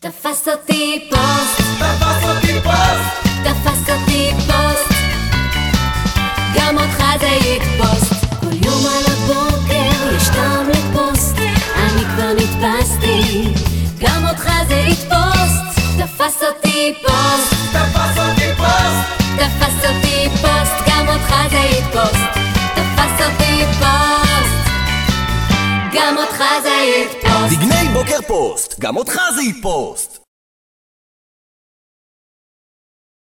תפס אותי פוסט, תפס אותי פוסט, תפס אותי פוסט, גם אותך זה יתפוס. כל יום על הבוקר יש טעם לפוסט, אני כבר נתפסתי, גם אותך זה יתפוס. תפס אותי פוסט, תפס אותי פוסט, תפס אותי פוסט, גם אותך זה יתפוס. תפס אותי פוסט, גם אותך זה יתפוס. דגני בוקר פוסט, גם אותך זה יתפוס.